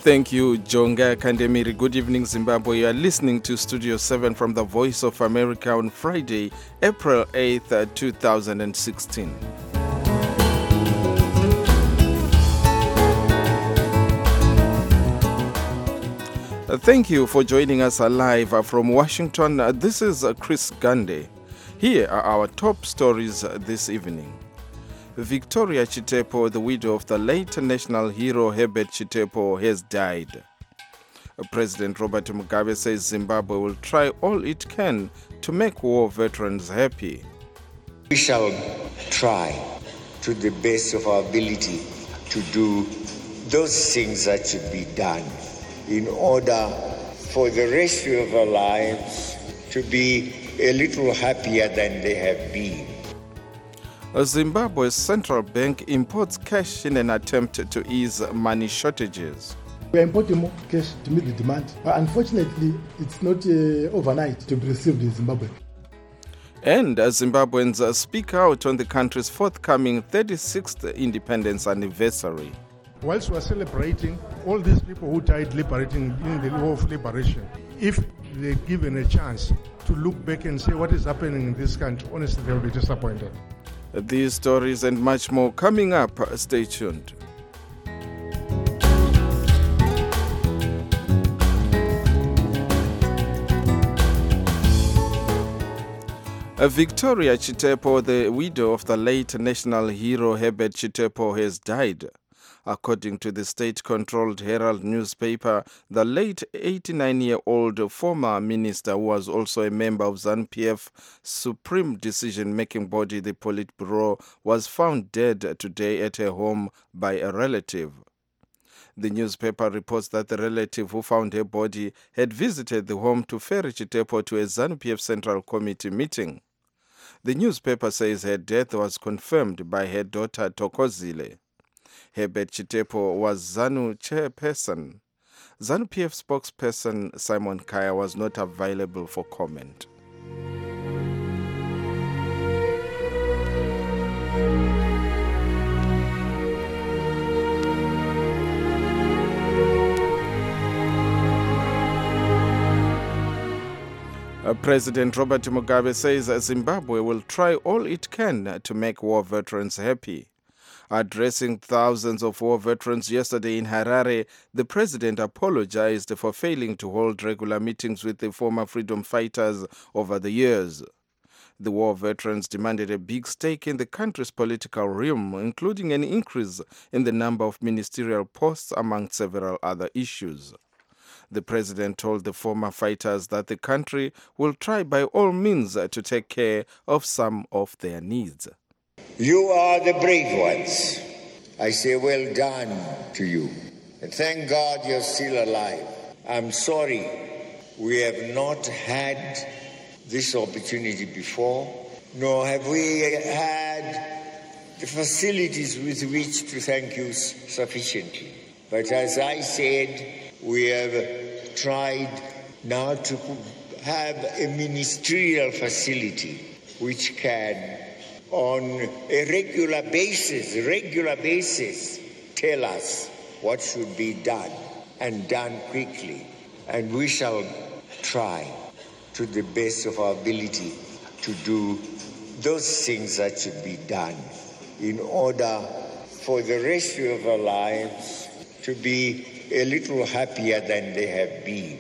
Thank you, Jonga Kandemiri. Good evening, Zimbabwe. You are listening to Studio 7 from the Voice of America on Friday, April 8th, 2016. Thank you for joining us live from Washington. This is Chris Gande. Here are our top stories this evening. Victoria Chitepo, the widow of the late national hero Herbert Chitepo, has died. President Robert Mugabe says Zimbabwe will try all it can to make war veterans happy. We shall try to the best of our ability to do those things that should be done in order for the rest of our lives to be a little happier than they have been. Zimbabwe's central bank imports cash in an attempt to ease money shortages. We are importing more cash to meet the demand, but unfortunately, it's not overnight to be received in Zimbabwe. And Zimbabweans speak out on the country's forthcoming 36th independence anniversary. Whilst we are celebrating all these people who died liberating in the war of liberation, if they're given a chance to look back and say what is happening in this country, honestly, they'll be disappointed. These stories and much more coming up. Stay tuned. Victoria Chitepo, the widow of the late national hero Herbert Chitepo, has died. According to the state-controlled Herald newspaper, the late 89-year-old former minister, who was also a member of ZANU-PF supreme decision-making body, the Politburo, was found dead today at her home by a relative. The newspaper reports that the relative who found her body had visited the home to ferry Chitepo to a ZANU-PF Central Committee meeting. The newspaper says her death was confirmed by her daughter Thokozile. Herbert Chitepo was ZANU chairperson. ZANU-PF spokesperson Simon Kaya was not available for comment. President Robert Mugabe says Zimbabwe will try all it can to make war veterans happy. Addressing thousands of war veterans yesterday in Harare, the president apologized for failing to hold regular meetings with the former freedom fighters over the years. The war veterans demanded a big stake in the country's political realm, including an increase in the number of ministerial posts, among several other issues. The president told the former fighters that the country will try by all means to take care of some of their needs. You are the brave ones. I say well done to you. And thank God you're still alive. I'm sorry we have not had this opportunity before, nor have we had the facilities with which to thank you sufficiently. But as I said, we have tried now to have a ministerial facility which can, on a regular basis, tell us what should be done and done quickly. And we shall try to the best of our ability to do those things that should be done in order for the rest of our lives to be a little happier than they have been.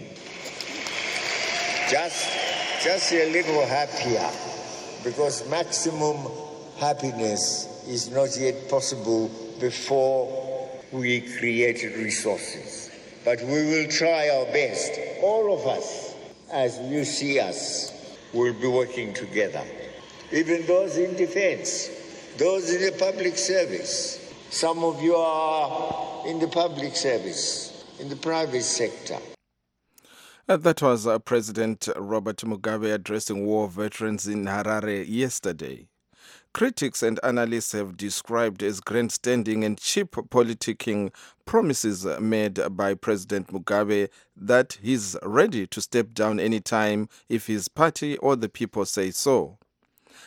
Just a little happier, because maximum happiness is not yet possible before we create resources. But we will try our best. All of us, as you see us, will be working together. Even those in defense, those in the public service. Some of you are in the public service, in the private sector. That was President Robert Mugabe addressing war veterans in Harare yesterday. Critics and analysts have described as grandstanding and cheap politicking promises made by President Mugabe that he's ready to step down anytime if his party or the people say so.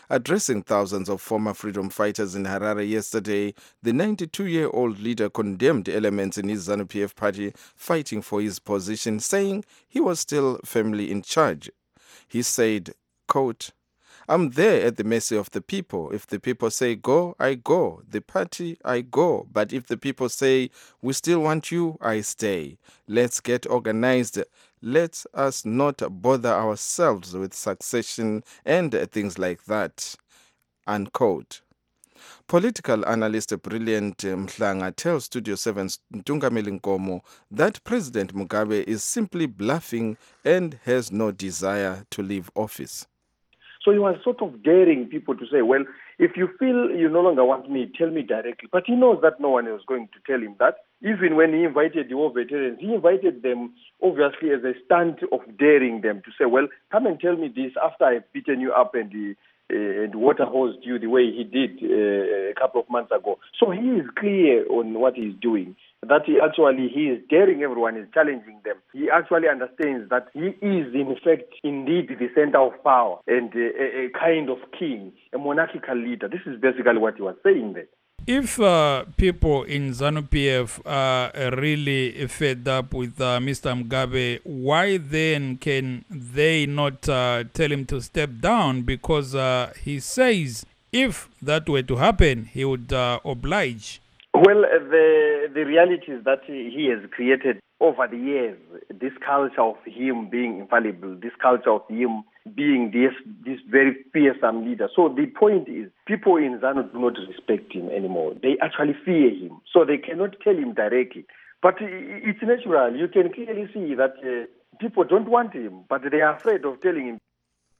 Addressing thousands of former freedom fighters in Harare yesterday, the 92-year-old leader condemned elements in his ZANU-PF party fighting for his position, saying he was still firmly in charge. He said, quote, "I'm there at the mercy of the people. If the people say go, I go. The party, I go. But if the people say we still want you, I stay. Let's get organized. Let us not bother ourselves with succession and things like that." Unquote. Political analyst Brilliant Mhlanga tells Studio 7's Ntungameli Nkomo that President Mugabe is simply bluffing and has no desire to leave office. So he was sort of daring people to say, well, if you feel you no longer want me, tell me directly. But he knows that no one is going to tell him that. Even when he invited the war veterans, he invited them obviously as a stunt of daring them to say, well, come and tell me this after I've beaten you up and water hosed you the way he did a couple of months ago. So he is clear on what he's doing. That he is daring everyone, is challenging them. He actually understands that he is in fact indeed the center of power and a kind of king, a monarchical leader. This is basically what he was saying there. If people in ZANU-PF are really fed up with Mr. Mugabe, why then can they not tell him to step down? Because he says if that were to happen, he would oblige. Well, the reality is that he has created over the years this culture of him being infallible, this culture of him being this very fearsome leader. So the point is, people in ZANU do not respect him anymore. They actually fear him. So they cannot tell him directly. But it's natural. You can clearly see that people don't want him, but they are afraid of telling him.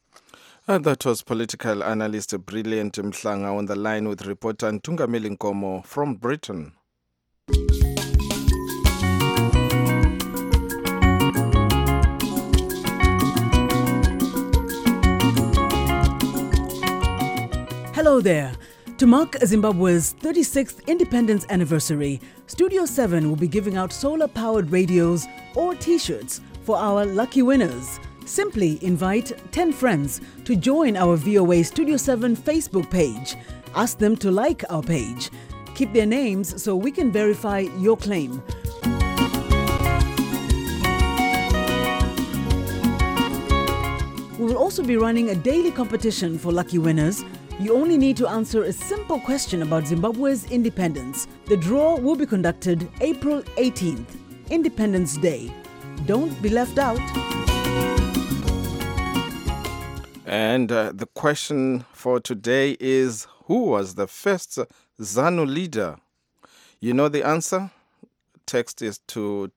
That was political analyst Brilliant Mhlanga on the line with reporter Ntungameli Nkomo from Britain. Hello there. To mark Zimbabwe's 36th independence anniversary, Studio 7 will be giving out solar-powered radios or T-shirts for our lucky winners. Simply invite 10 friends to join our VOA Studio 7 Facebook page. Ask them to like our page. Keep their names so we can verify your claim. We will also be running a daily competition for lucky winners. You only need to answer a simple question about Zimbabwe's independence. The draw will be conducted April 18th, Independence Day. Don't be left out. And the question for today is, who was the first ZANU leader? You know the answer? Text is to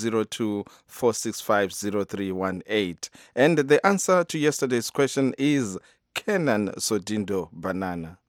202-465-0318. And the answer to yesterday's question is Kenan Sodindo Banana.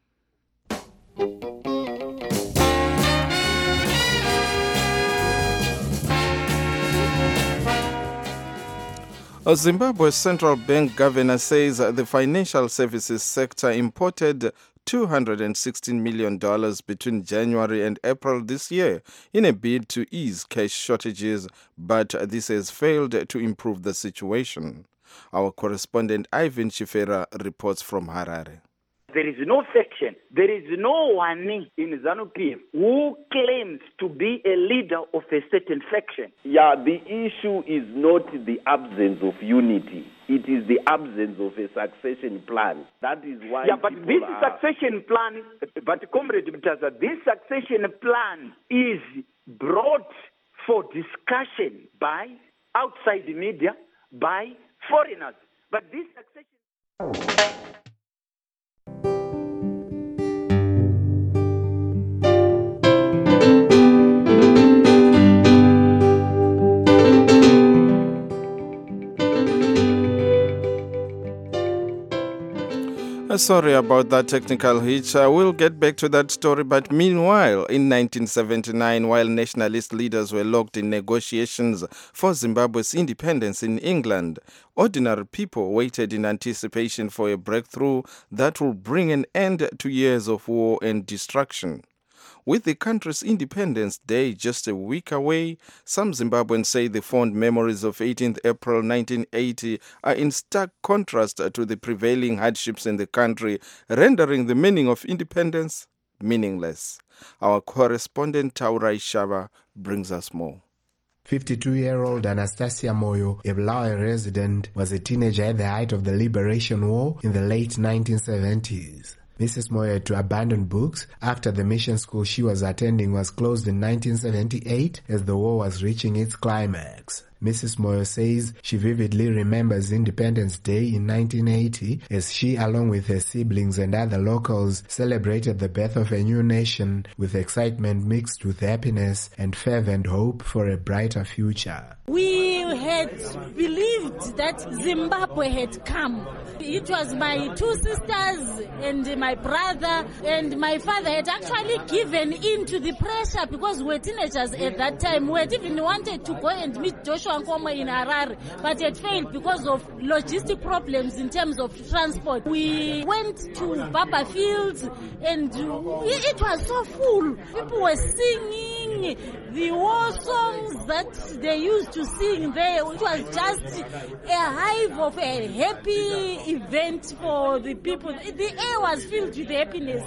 Zimbabwe's central bank governor says the financial services sector imported $216 million between January and April this year in a bid to ease cash shortages, but this has failed to improve the situation. Our correspondent Ivan Chifera reports from Harare. There is no section, there is no one in ZANU-PF who claims to be a leader of a certain faction. Yeah, the issue is not the absence of unity. It is the absence of a succession plan. That is why. Yeah, but this succession plan, but Comrade Mtaza, this succession plan is brought for discussion by outside the media, by foreigners. But this succession. Sorry about that technical hitch. We'll get back to that story. But meanwhile, in 1979, while nationalist leaders were locked in negotiations for Zimbabwe's independence in England, ordinary people waited in anticipation for a breakthrough that will bring an end to years of war and destruction. With the country's Independence Day just a week away, some Zimbabweans say the fond memories of 18th April 1980 are in stark contrast to the prevailing hardships in the country, rendering the meaning of independence meaningless. Our correspondent Taurai Shava brings us more. 52-year-old Anastasia Moyo, a Bulawayo resident, was a teenager at the height of the Liberation War in the late 1970s. Mrs. Moyo had to abandon books after the mission school she was attending was closed in 1978 as the war was reaching its climax. Mrs. Moyo says she vividly remembers Independence Day in 1980 as she, along with her siblings and other locals, celebrated the birth of a new nation with excitement mixed with happiness and fervent hope for a brighter future. We had believed that Zimbabwe had come. It was my two sisters and my brother and my father had actually given in to the pressure because we were teenagers at that time. We had even wanted to go and meet Joshua Nkomo in Harare, but it failed because of logistic problems in terms of transport. We went to Baba Fields and it was so full. People were singing the war songs that they used to sing there. It was just a hive of a happy event for the people. The air was filled with happiness.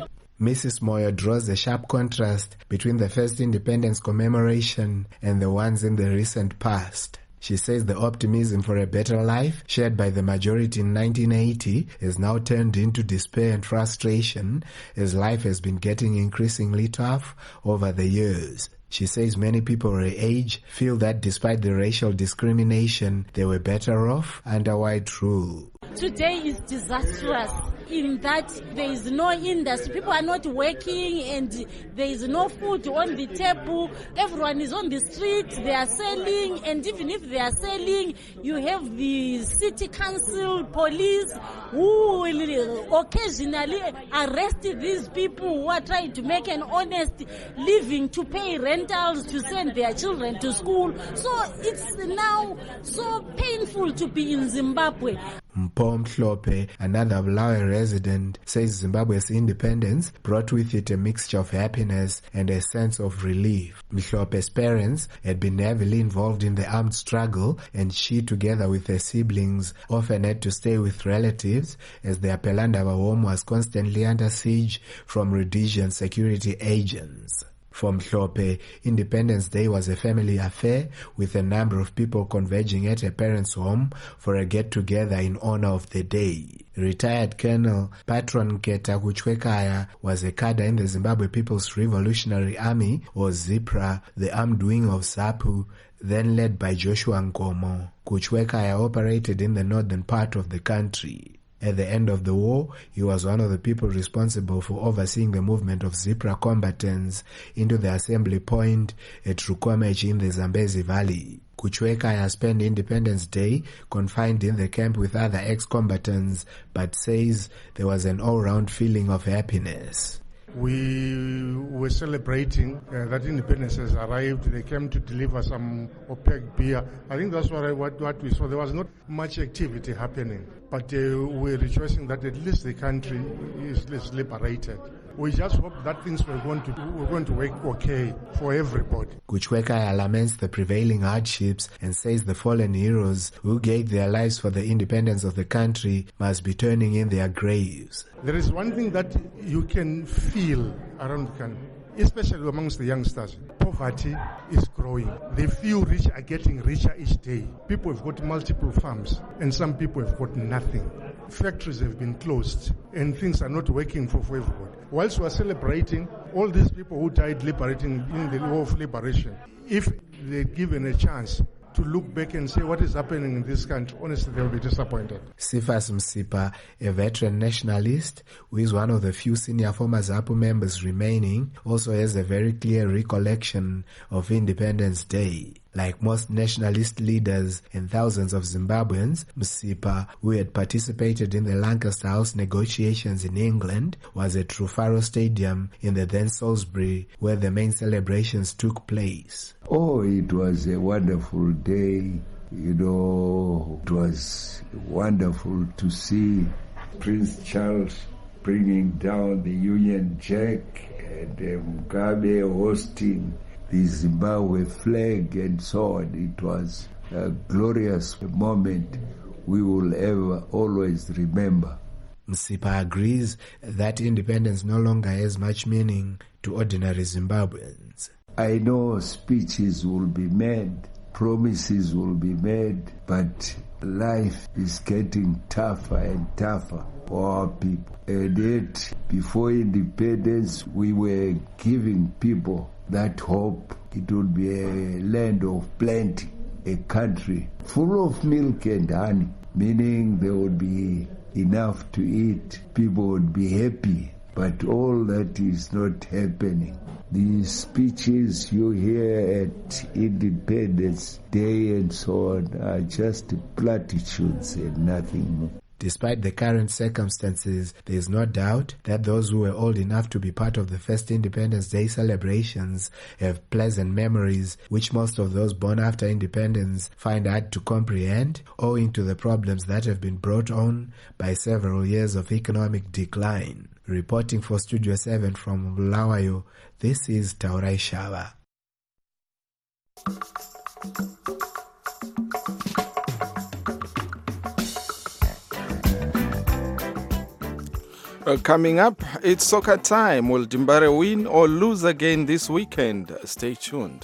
Mrs. Moyo draws a sharp contrast between the first independence commemoration and the ones in the recent past. She says the optimism for a better life shared by the majority in 1980 is now turned into despair and frustration as life has been getting increasingly tough over the years. She says many people her age feel that despite the racial discrimination, they were better off under white rule. Today is disastrous in that there is no industry. People are not working and there is no food on the table. Everyone is on the street. They are selling, and even if they are selling, you have the city council, police who will occasionally arrest these people who are trying to make an honest living, to pay rentals, to send their children to school. So it's now so painful to be in Zimbabwe. Mpo Mhlope, another Bulawayo resident, says Zimbabwe's independence brought with it a mixture of happiness and a sense of relief. Mhlope's parents had been heavily involved in the armed struggle, and she, together with her siblings, often had to stay with relatives as their Pelandaba home was constantly under siege from Rhodesian security agents. For Mhlope, Independence Day was a family affair with a number of people converging at her parents' home for a get-together in honor of the day. Retired Colonel Patron Nketa Kuchwekaya was a cadre in the Zimbabwe People's Revolutionary Army, or ZIPRA, the armed wing of ZAPU, then led by Joshua Nkomo. Kuchwekaya operated in the northern part of the country. At the end of the war, he was one of the people responsible for overseeing the movement of ZIPRA combatants into the assembly point at Rukomechi in the Zambezi Valley. Kuchwekaya spent Independence Day confined in the camp with other ex-combatants, but says there was an all-round feeling of happiness. We were celebrating that independence has arrived. They came to deliver some opaque beer. I think that's what we saw. There was not much activity happening, but we're rejoicing that at least the country is liberated. We just hope that things were going to work okay for everybody. Kuchwekaya laments the prevailing hardships and says the fallen heroes who gave their lives for the independence of the country must be turning in their graves. There is one thing that you can feel around the country, especially amongst the youngsters. Poverty is growing. The few rich are getting richer each day. People have got multiple farms, and some people have got nothing. Factories have been closed, and things are not working for everyone. Whilst we are celebrating all these people who died liberating in the war of liberation, if they're given a chance to look back and say what is happening in this country, honestly, they will be disappointed. Sifas Msipa, a veteran nationalist who is one of the few senior former ZAPU members remaining, also has a very clear recollection of Independence Day. Like most nationalist leaders and thousands of Zimbabweans, Msipa, who had participated in the Lancaster House negotiations in England, was at Rufaro Stadium in the then Salisbury, where the main celebrations took place. Oh, it was a wonderful day. You know, it was wonderful to see Prince Charles bringing down the Union Jack and Mugabe hosting the Zimbabwe flag and so on. It was a glorious moment we will ever always remember. Msipa agrees that independence no longer has much meaning to ordinary Zimbabweans. I know speeches will be made, promises will be made, but life is getting tougher and tougher for our people. And yet, before independence, we were giving people that hope it would be a land of plenty, a country full of milk and honey, meaning there would be enough to eat, people would be happy. But all that is not happening. The speeches you hear at Independence Day and so on are just platitudes and nothing more. Despite the current circumstances, there is no doubt that those who were old enough to be part of the first Independence Day celebrations have pleasant memories which most of those born after independence find hard to comprehend, owing to the problems that have been brought on by several years of economic decline. Reporting for Studio 7 from Bulawayo, this is Taurai Shava. Coming up, it's soccer time. Will Dimbare win or lose again this weekend? Stay tuned.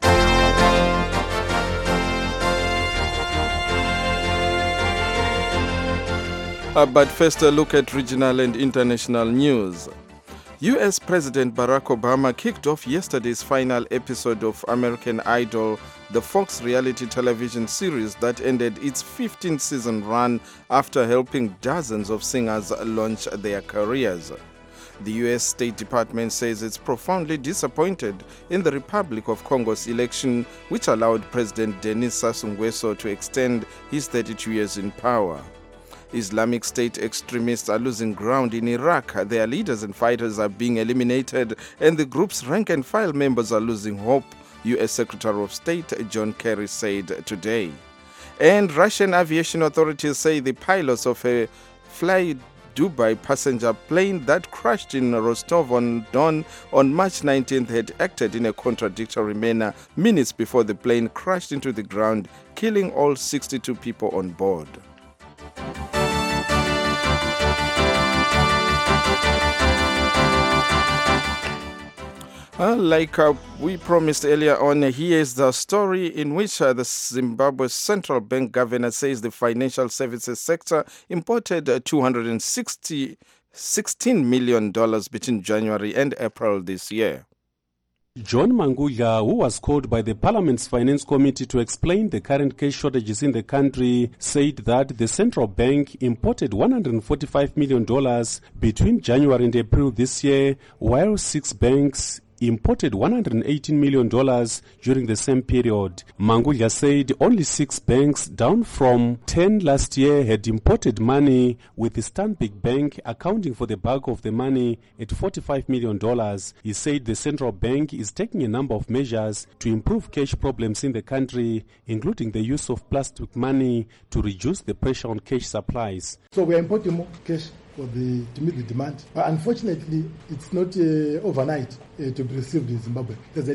But first, a look at regional and international news. U.S. President Barack Obama kicked off yesterday's final episode of American Idol, the Fox reality television series that ended its 15th season run after helping dozens of singers launch their careers. The U.S. State Department says it's profoundly disappointed in the Republic of Congo's election, which allowed President Denis Sassou Nguesso to extend his 32 years in power. Islamic State extremists are losing ground in Iraq. Their leaders and fighters are being eliminated, and the group's rank-and-file members are losing hope, U.S. Secretary of State John Kerry said today. And Russian aviation authorities say the pilots of a Fly Dubai passenger plane that crashed in Rostov-on-Don on March 19th had acted in a contradictory manner minutes before the plane crashed into the ground, killing all 62 people on board. Like we promised earlier on, here's the story in which the Zimbabwe Central Bank governor says the financial services sector imported $216 million between January and April this year. John Mangudla, who was called by the Parliament's Finance Committee to explain the current cash shortages in the country, said that the central bank imported $145 million between January and April this year, while 6 banks imported $118 million during the same period. Mangudla said only 6 banks, down from 10 last year, had imported money, with the Stanbic Bank accounting for the bulk of the money at $45 million. He said the central bank is taking a number of measures to improve cash problems in the country, including the use of plastic money to reduce the pressure on cash supplies. So we are importing more cash to meet the demand. But unfortunately, it's not overnight to be received in Zimbabwe. There's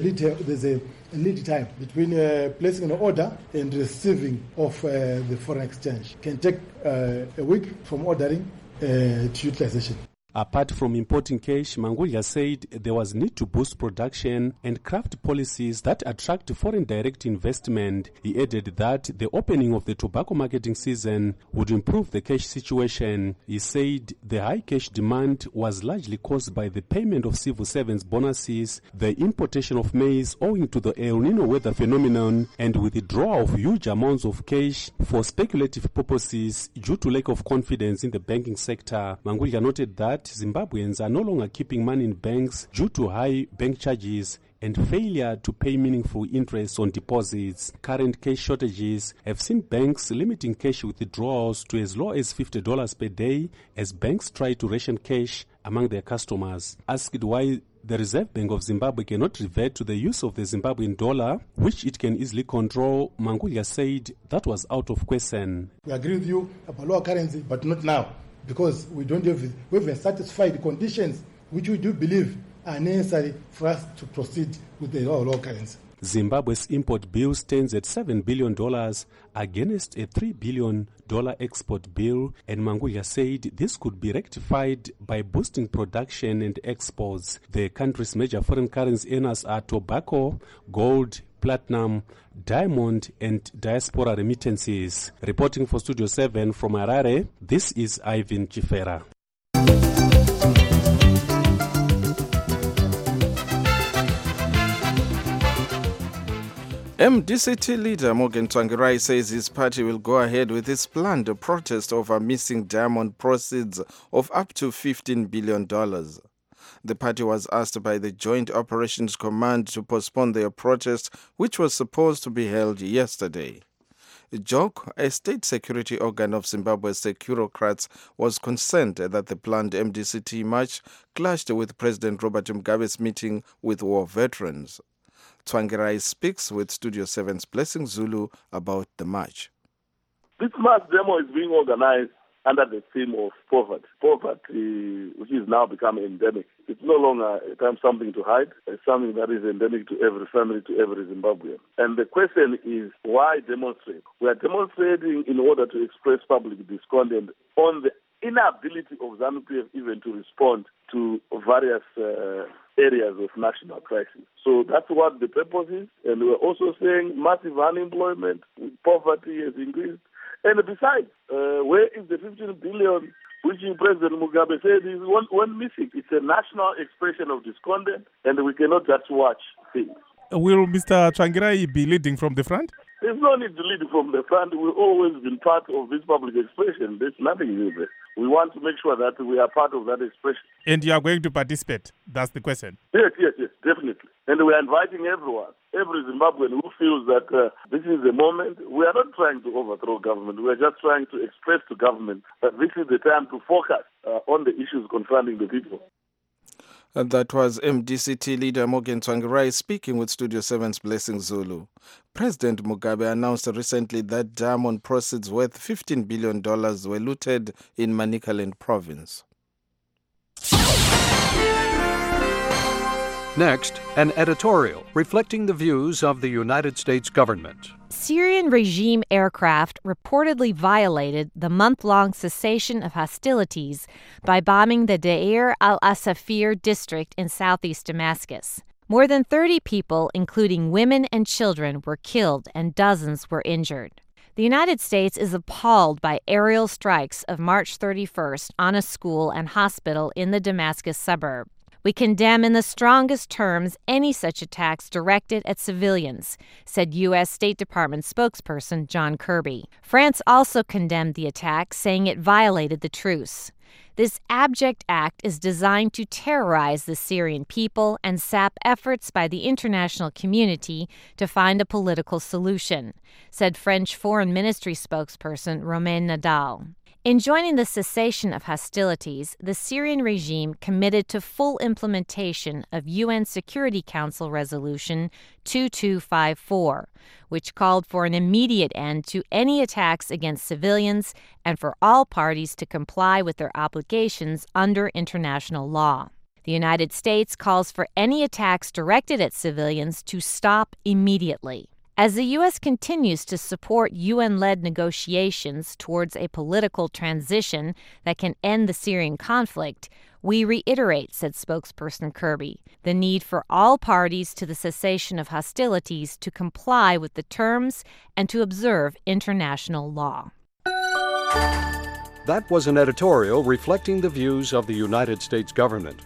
a lead time between placing an order and receiving of the foreign exchange. It can take a week from ordering to utilization. Apart from importing cash, Mangudla said there was need to boost production and craft policies that attract foreign direct investment. He added that the opening of the tobacco marketing season would improve the cash situation. He said the high cash demand was largely caused by the payment of civil servants' bonuses, the importation of maize owing to the El Nino weather phenomenon, and withdrawal of huge amounts of cash for speculative purposes due to lack of confidence in the banking sector. Mangudla noted that Zimbabweans are no longer keeping money in banks due to high bank charges and failure to pay meaningful interest on deposits. Current cash shortages have seen banks limiting cash withdrawals to as low as $50 per day as banks try to ration cash among their customers. Asked why the Reserve Bank of Zimbabwe cannot revert to the use of the Zimbabwean dollar, which it can easily control, Mangudla said that was out of question. We agree with you about lower currency, but not now, because we haven't satisfied the conditions which we do believe are necessary for us to proceed with the local currency. Zimbabwe's import bill stands at $7 billion against a $3 billion export bill, and Mangudya said this could be rectified by boosting production and exports. The country's major foreign currency earners are tobacco, gold, platinum, diamond, and diaspora remittances. Reporting for Studio 7 from Harare, this is Ivan Chifera. MDCT leader Morgan Tsvangirai says his party will go ahead with its planned protest over missing diamond proceeds of up to $15 billion. The party was asked by the Joint Operations Command to postpone their protest, which was supposed to be held yesterday. JOC, a state security organ of Zimbabwe's Securocrats, was concerned that the planned MDCT march clashed with President Robert Mugabe's meeting with war veterans. Tsvangirai speaks with Studio 7's Blessing Zulu about the march. This mass demo is being organized under the theme of poverty. Poverty, which is now becoming endemic. It's no longer something to hide. It's something that is endemic to every family, to every Zimbabwean. And the question is, why demonstrate? We are demonstrating in order to express public discontent on the inability of ZANU-PF even to respond to various areas of national crisis. So that's what the purpose is. And we're also saying massive unemployment, poverty has increased. And besides, where is the 15 billion which President Mugabe said is one missing? It's a national expression of discontent, and we cannot just watch things. Will Mr. Tsvangirai be leading from the front? There's no need to lead from the front. We've always been part of this public expression. There's nothing new there. We want to make sure that we are part of that expression. And you are going to participate? That's the question. Yes, definitely. And we are inviting everyone, every Zimbabwean who feels that this is the moment. We are not trying to overthrow government. We are just trying to express to government that this is the time to focus on the issues confronting the people. And that was MDCT leader Morgan Tsvangirai speaking with Studio 7's Blessing Zulu. President Mugabe announced recently that diamond proceeds worth $15 billion were looted in Manicaland province. Next, an editorial reflecting the views of the United States government. Syrian regime aircraft reportedly violated the month-long cessation of hostilities by bombing the Deir al-Asafir district in southeast Damascus. More than 30 people, including women and children, were killed and dozens were injured. The United States is appalled by aerial strikes of March 31st on a school and hospital in the Damascus suburb. We condemn in the strongest terms any such attacks directed at civilians, said U.S. State Department spokesperson John Kirby. France also condemned the attack, saying it violated the truce. This abject act is designed to terrorize the Syrian people and sap efforts by the international community to find a political solution, said French Foreign Ministry spokesperson Romain Nadal. In joining the cessation of hostilities, the Syrian regime committed to full implementation of UN Security Council Resolution 2254, which called for an immediate end to any attacks against civilians and for all parties to comply with their obligations under international law. The United States calls for any attacks directed at civilians to stop immediately. As the U.S. continues to support UN-led negotiations towards a political transition that can end the Syrian conflict, we reiterate, said spokesperson Kirby, the need for all parties to the cessation of hostilities to comply with the terms and to observe international law. That was an editorial reflecting the views of the United States government.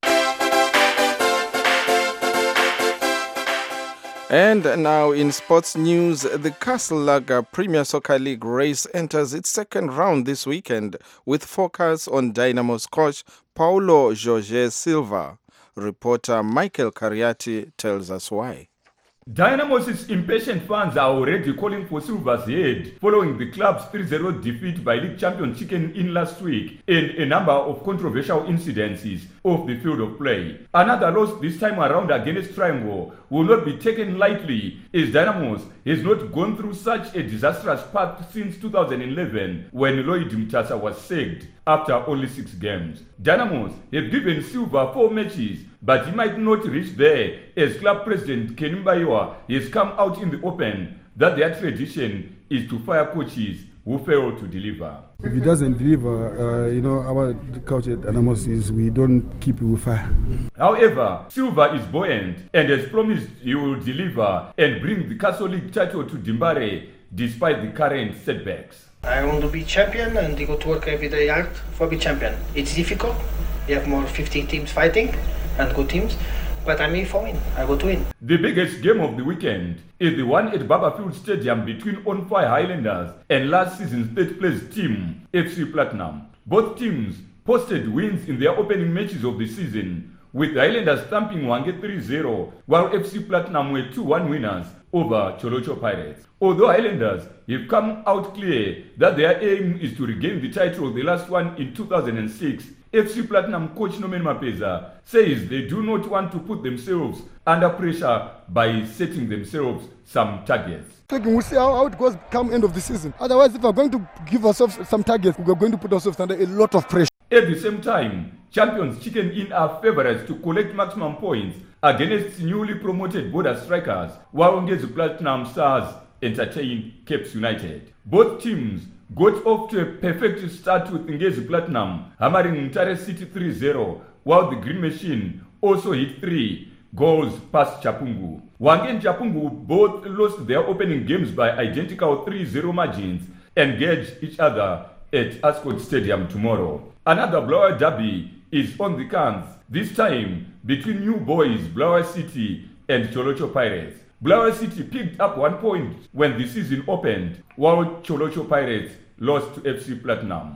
And now in sports news, the Castle Lager Premier Soccer League race enters its second round this weekend with focus on Dynamo's coach Paulo Jorge Silva. Reporter Michael Cariati tells us why. Dynamo's impatient fans are already calling for Silva's head following the club's 3-0 defeat by league champion Chicken Inn last week and a number of controversial incidences off the field of play. Another loss this time around against Triangle will not be taken lightly, as Dynamo's has not gone through such a disastrous path since 2011 when Lloyd Mtasa was sacked after only 6 games. Dynamo's have given Silva 4 matches but he might not reach there, as club president Kenny Mbayiwa has come out in the open that their tradition is to fire coaches who fail to deliver. If he doesn't deliver, our coach at Anamos is we don't keep you with fire. However, Silva is buoyant and has promised he will deliver and bring the Castle League title to Dimbare despite the current setbacks. I want to be champion and I go to work every day hard for be champion. It's difficult. You have more 50 teams fighting and good teams, but I'm here for win. I go to win. The biggest game of the weekend is the one at Barberfield Stadium between On Fire Highlanders and last season's third place team, FC Platinum. Both teams posted wins in their opening matches of the season, with the Highlanders stamping Hwange 3-0, while FC Platinum were 2-1 winners over Cholocho Pirates. Although Highlanders have come out clear that their aim is to regain the title, the last one in 2006, FC Platinum coach Norman Mapeza says they do not want to put themselves under pressure by setting themselves some targets. We'll see how it goes come end of the season. Otherwise, if we're going to give ourselves some targets, we're going to put ourselves under a lot of pressure. At the same time, champions Chicken Inn are favourites to collect maximum points against newly promoted border strikers, while Ngezi Platinum Stars entertain Capes United. Both teams got off to a perfect start with Ngezi Platinum hammering Mtare City 3-0, while the Green Machine also hit 3 goals past Chapungu. Hwange and Chapungu both lost their opening games by identical 3-0 margins and engage each other at Ascot Stadium tomorrow. Another Blower derby is on the cards, this time between New Boys, Blower City and Cholocho Pirates. Blower City picked up 1 point when the season opened, while Cholocho Pirates lost to FC Platinum.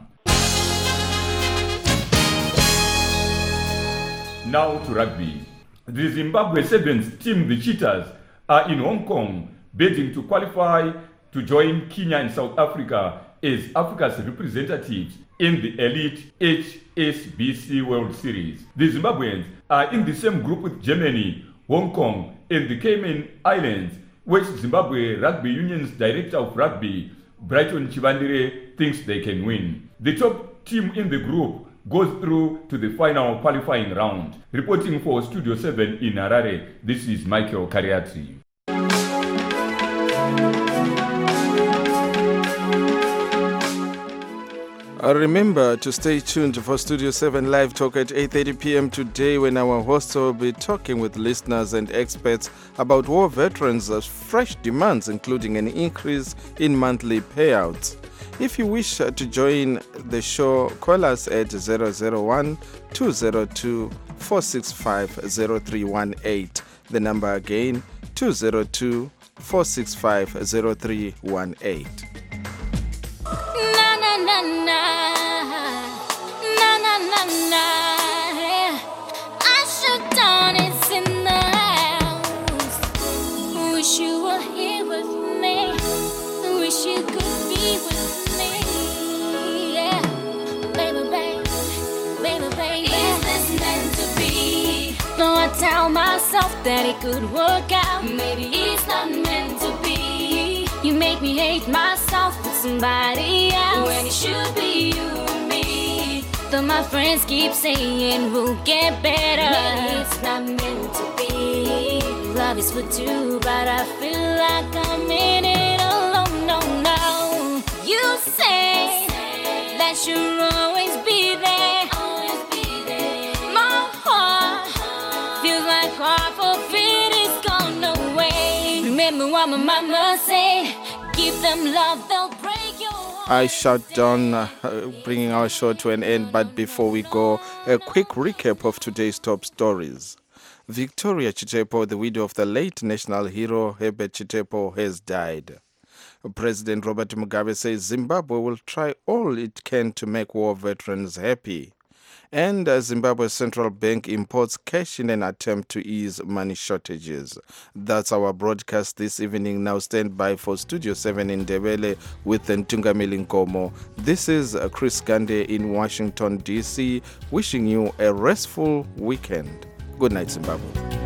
Now to rugby. The Zimbabwe Sevens team, the Cheetahs, are in Hong Kong bidding to qualify to join Kenya and South Africa as Africa's representatives in the elite HSBC World Series. The Zimbabweans are in the same group with Germany, Hong Kong, and the Cayman Islands, which Zimbabwe Rugby Union's Director of Rugby, Brighton Chivandire, thinks they can win. The top team in the group goes through to the final qualifying round. Reporting for Studio 7 in Harare, this is Michael Kariati. Remember to stay tuned for Studio 7 Live Talk at 8:30 p.m. today, when our hosts will be talking with listeners and experts about war veterans' fresh demands, including an increase in monthly payouts. If you wish to join the show, call us at 001-202-465-0318. The number again, 202-465-0318. Wish you were here with me. Wish you could be with me. Yeah, baby, baby, baby, baby. Is this meant to be? No, I tell myself that it could work out. Maybe it's not meant to be. You make me hate myself with somebody else when it should be you and me. Though my friends keep saying we'll get better, maybe it's not meant to be. Love is for two, but I feel like I'm in it alone. No, no. You say that you'll always be there. My heart feels like half of it is gone away. Remember what my mama said, give them love, they'll break your heart. I shut down, bringing our show to an end, but before we go, a quick recap of today's top stories. Victoria Chitepo, the widow of the late national hero Herbert Chitepo, has died. President Robert Mugabe says Zimbabwe will try all it can to make war veterans happy. And Zimbabwe's central bank imports cash in an attempt to ease money shortages. That's our broadcast this evening. Now stand by for Studio 7 in Ndebele with Ntungamili Nkomo. This is Chris Gande in Washington, D.C., wishing you a restful weekend. Good night, Zimbabwe.